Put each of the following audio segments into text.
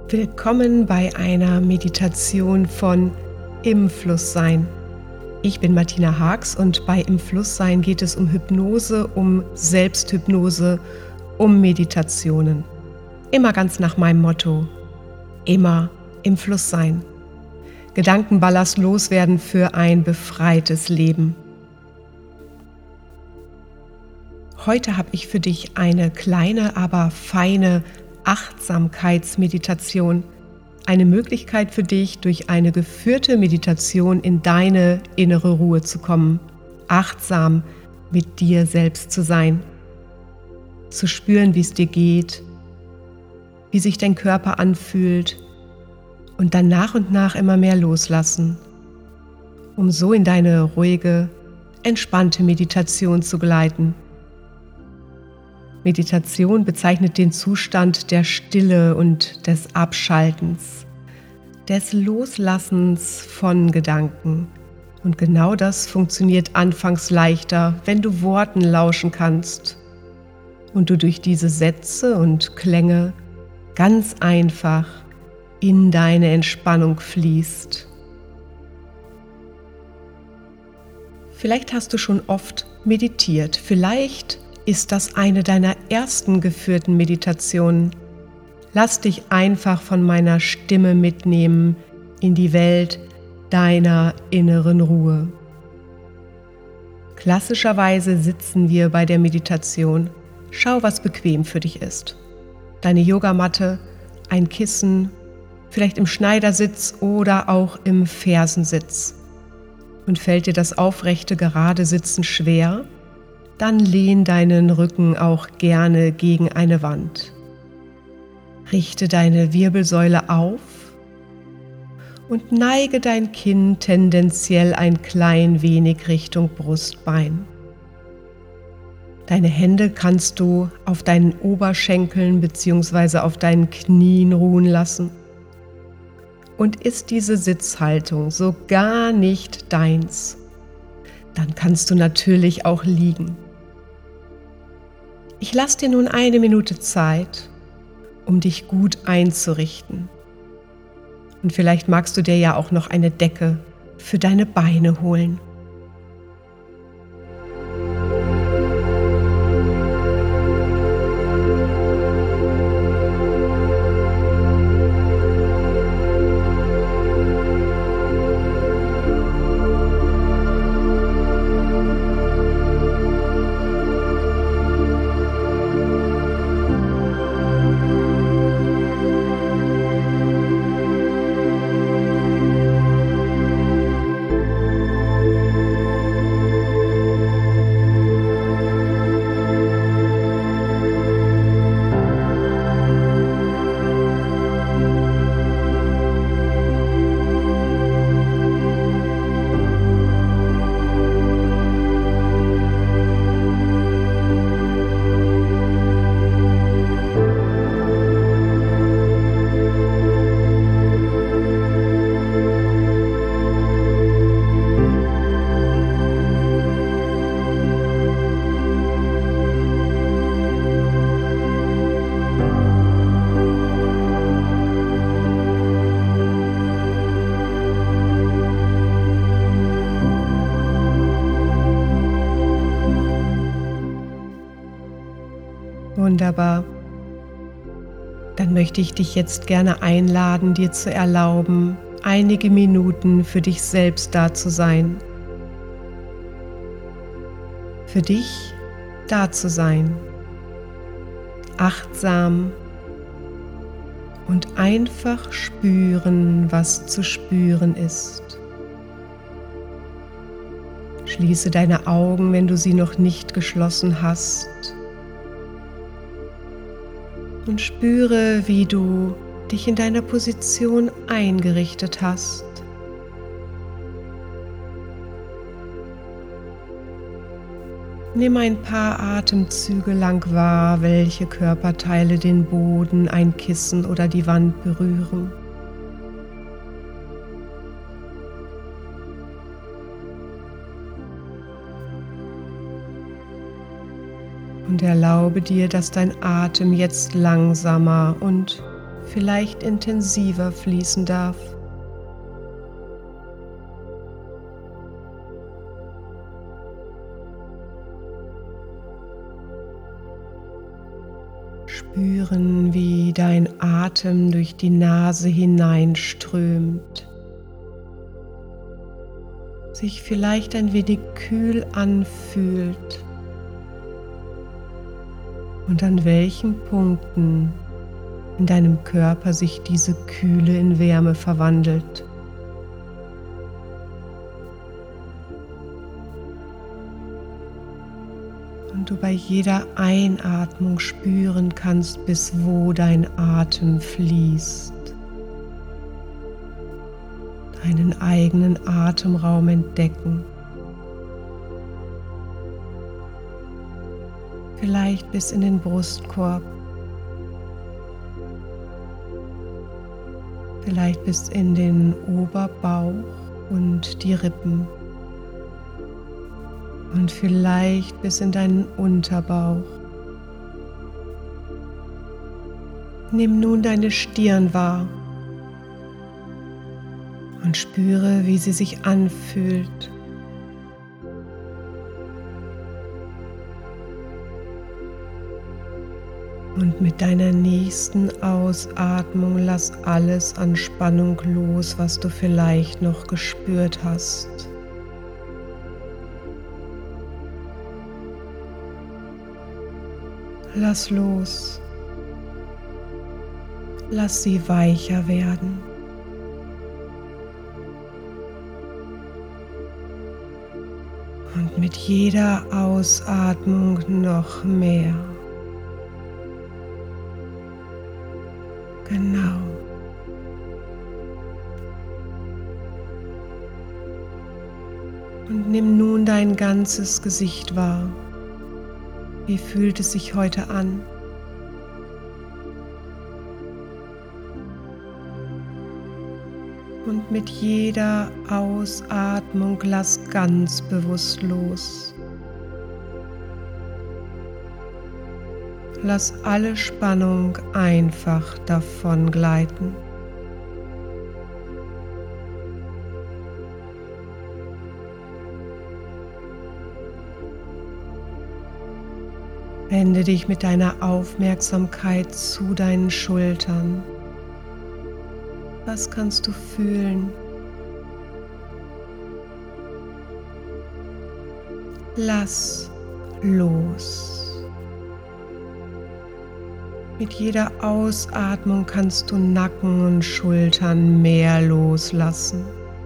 Willkommen bei einer Meditation von Im Fluss sein. Ich bin Martina Haags und bei Im Fluss sein geht es um Hypnose, um Selbsthypnose, um Meditationen. Immer ganz nach meinem Motto: immer im Fluss sein. Gedankenballast loswerden für ein befreites Leben. Heute habe ich für dich eine kleine, aber feine Achtsamkeitsmeditation. Eine Möglichkeit für dich, durch eine geführte Meditation in deine innere Ruhe zu kommen, achtsam mit dir selbst zu sein, zu spüren, wie es dir geht, wie sich dein Körper anfühlt und dann nach und nach immer mehr loslassen, um so in deine ruhige, entspannte Meditation zu gleiten. Meditation bezeichnet den Zustand der Stille und des Abschaltens, des Loslassens von Gedanken. Und genau das funktioniert anfangs leichter, wenn du Worten lauschen kannst und du durch diese Sätze und Klänge ganz einfach in deine Entspannung fließt. Vielleicht hast du schon oft meditiert, vielleicht ist das eine deiner ersten geführten Meditationen. Lass dich einfach von meiner Stimme mitnehmen in die Welt deiner inneren Ruhe. Klassischerweise sitzen wir bei der Meditation. Schau, was bequem für dich ist. Deine Yogamatte, ein Kissen, vielleicht im Schneidersitz oder auch im Fersensitz. Und fällt dir das aufrechte, gerade Sitzen schwer, dann lehn deinen Rücken auch gerne gegen eine Wand. Richte deine Wirbelsäule auf und neige dein Kinn tendenziell ein klein wenig Richtung Brustbein. Deine Hände kannst du auf deinen Oberschenkeln bzw. auf deinen Knien ruhen lassen. Und ist diese Sitzhaltung so gar nicht deins, dann kannst du natürlich auch liegen. Ich lasse dir nun 1 Minute Zeit, um dich gut einzurichten. Und vielleicht magst du dir ja auch noch eine Decke für deine Beine holen. Wunderbar. Dann möchte ich dich jetzt gerne einladen, dir zu erlauben, einige Minuten für dich selbst da zu sein. Für dich da zu sein. Achtsam und einfach spüren, was zu spüren ist. Schließe deine Augen, wenn du sie noch nicht geschlossen hast. Und spüre, wie du dich in deiner Position eingerichtet hast. Nimm ein paar Atemzüge lang wahr, welche Körperteile den Boden, ein Kissen oder die Wand berühren. Und erlaube dir, dass dein Atem jetzt langsamer und vielleicht intensiver fließen darf. Spüren, wie dein Atem durch die Nase hineinströmt, sich vielleicht ein wenig kühl anfühlt und an welchen Punkten in deinem Körper sich diese Kühle in Wärme verwandelt. Und du bei jeder Einatmung spüren kannst, bis wo dein Atem fließt. Deinen eigenen Atemraum entdecken. Vielleicht bis in den Brustkorb. Vielleicht bis in den Oberbauch und die Rippen. Und vielleicht bis in deinen Unterbauch. Nimm nun deine Stirn wahr und spüre, wie sie sich anfühlt. Und mit deiner nächsten Ausatmung lass alles an Spannung los, was du vielleicht noch gespürt hast. Lass los. Lass sie weicher werden. Und mit jeder Ausatmung noch mehr. Genau. Und nimm nun dein ganzes Gesicht wahr. Wie fühlt es sich heute an? Und mit jeder Ausatmung lass ganz bewusst los. Lass alle Spannung einfach davon gleiten. Wende dich mit deiner Aufmerksamkeit zu deinen Schultern. Was kannst du fühlen? Lass los. Mit jeder Ausatmung kannst du Nacken und Schultern mehr loslassen.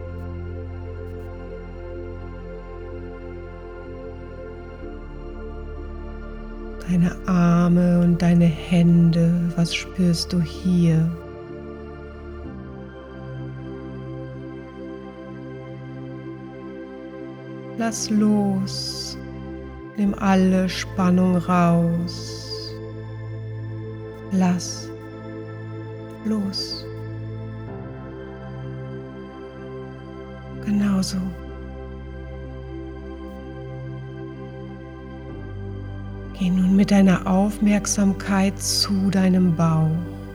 Deine Arme und deine Hände, was spürst du hier? Lass los, nimm alle Spannung raus. Lass los. Genauso. Geh nun mit deiner Aufmerksamkeit zu deinem Bauch.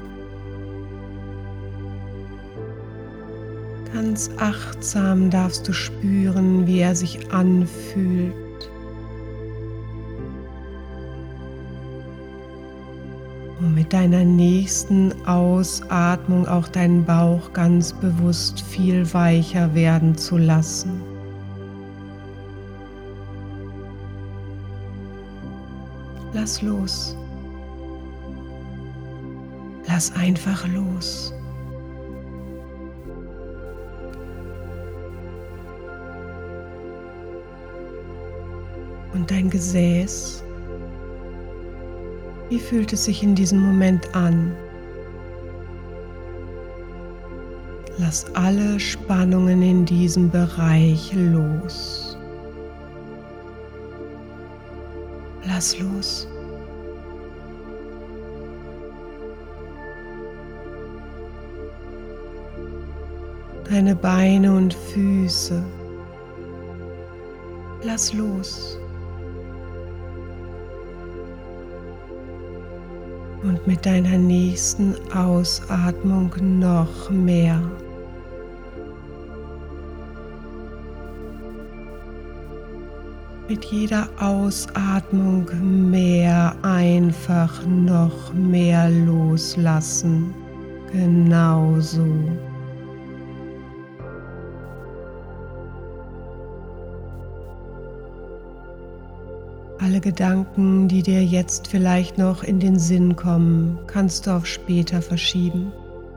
Ganz achtsam darfst du spüren, wie er sich anfühlt. Um mit deiner nächsten Ausatmung auch deinen Bauch ganz bewusst viel weicher werden zu lassen. Lass los. Lass einfach los. Und dein Gesäß, wie fühlt es sich in diesem Moment an? Lass alle Spannungen in diesem Bereich los. Lass los. Deine Beine und Füße. Lass los. Und mit deiner nächsten Ausatmung noch mehr. Mit jeder Ausatmung mehr, einfach noch mehr loslassen. Genauso. Alle Gedanken, die dir jetzt vielleicht noch in den Sinn kommen, kannst du auf später verschieben.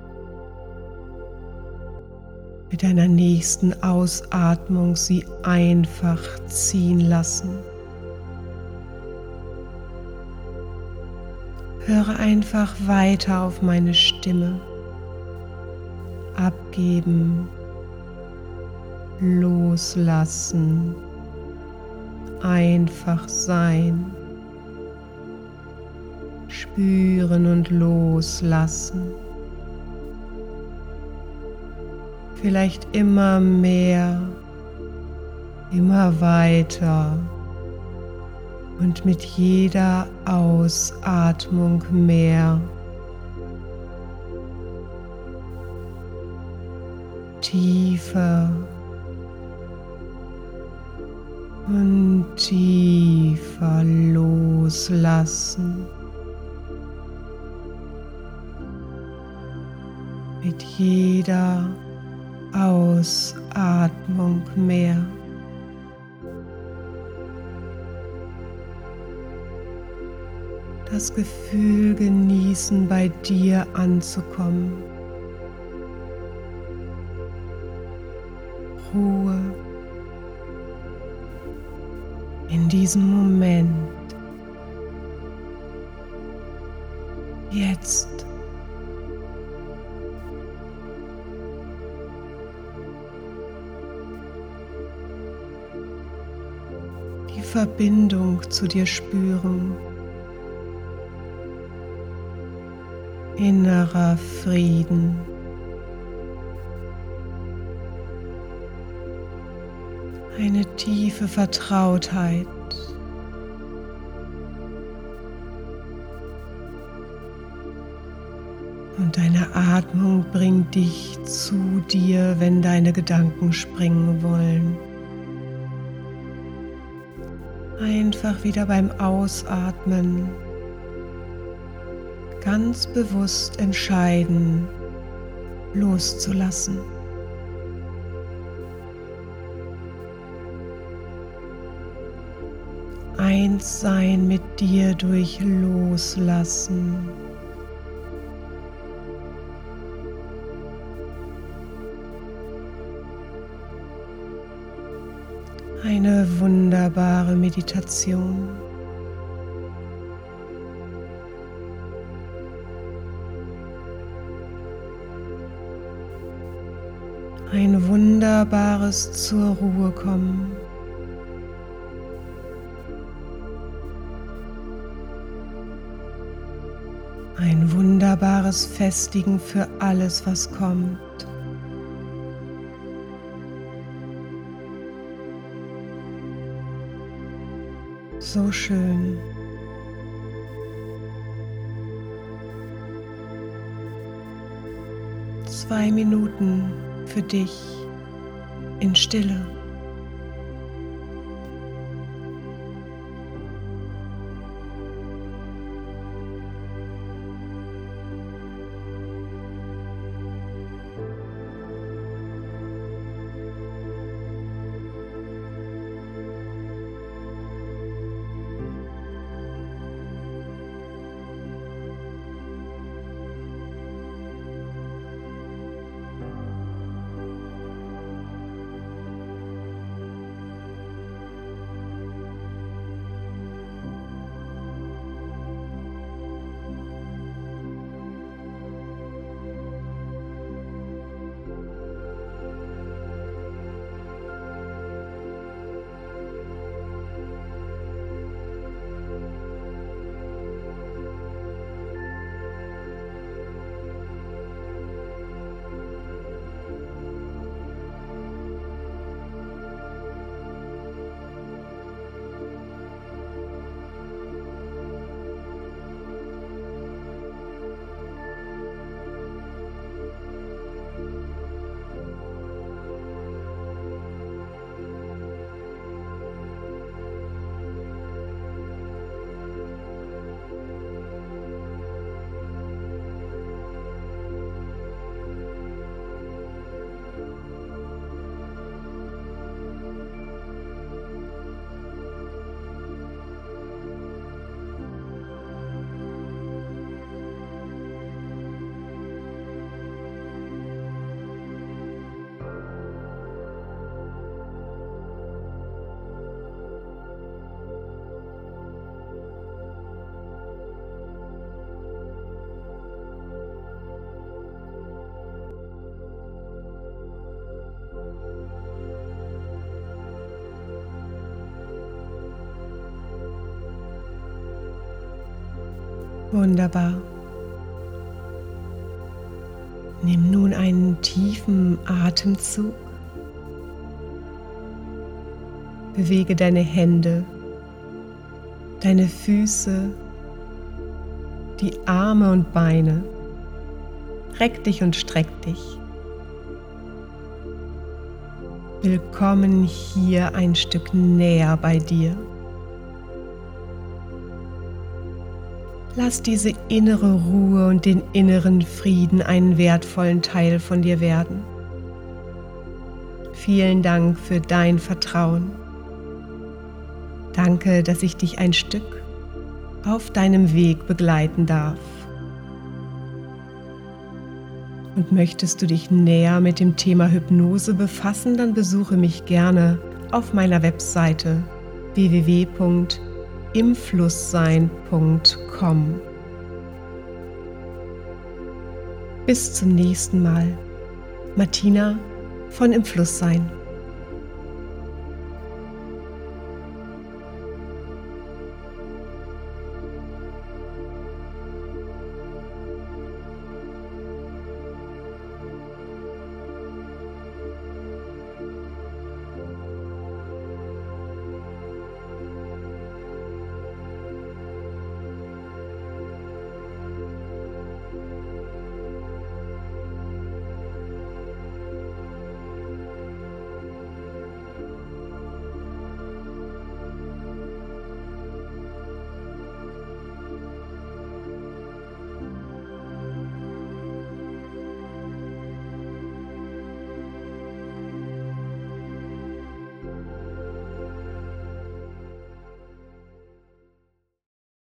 Mit deiner nächsten Ausatmung sie einfach ziehen lassen. Höre einfach weiter auf meine Stimme. Abgeben, loslassen, einfach sein, spüren und loslassen. Vielleicht immer mehr, immer weiter und mit jeder Ausatmung mehr. Tiefer und tiefer loslassen. Mit jeder Ausatmung mehr. Das Gefühl genießen, bei dir anzukommen. Ruhe in diesem Moment. Jetzt. Die Verbindung zu dir spüren. Innerer Frieden. Eine tiefe Vertrautheit. Und deine Atmung bringt dich zu dir, wenn deine Gedanken springen wollen. Einfach wieder beim Ausatmen ganz bewusst entscheiden, loszulassen. Eins sein mit dir durch Loslassen. Eine wunderbare Meditation. Ein wunderbares zur Ruhe kommen. Ein wunderbares Festigen für alles, was kommt. So schön. Zwei Minuten für dich in Stille. Wunderbar. Nimm nun einen tiefen Atemzug. Bewege deine Hände, deine Füße, die Arme und Beine. Reck dich und streck dich. Willkommen hier ein Stück näher bei dir. Lass diese innere Ruhe und den inneren Frieden einen wertvollen Teil von dir werden. Vielen Dank für dein Vertrauen. Danke, dass ich dich ein Stück auf deinem Weg begleiten darf. Und möchtest du dich näher mit dem Thema Hypnose befassen, dann besuche mich gerne auf meiner Webseite www.imflusssein.com. Bis zum nächsten Mal. Martina von Im Fluss sein.